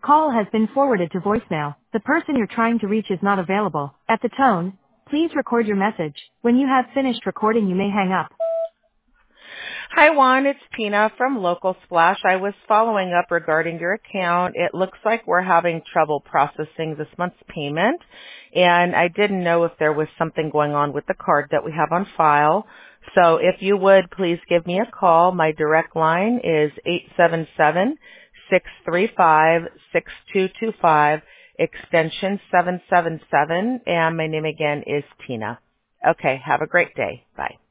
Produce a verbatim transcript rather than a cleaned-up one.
call has been forwarded to voicemail. The person you're trying to reach is not available. At the tone, please record your message. When you have finished recording, you may hang up. Hi, Juan. It's Tina from Local Splash. I was following up regarding your account. It looks like we're having trouble processing this month's payment, and I didn't know if there was something going on with the card that we have on file. So if you would, please give me a call. My direct line is eight seven seven, six three five, six two two five, extension seven seven seven, and my name again is Tina. Okay, have a great day. Bye.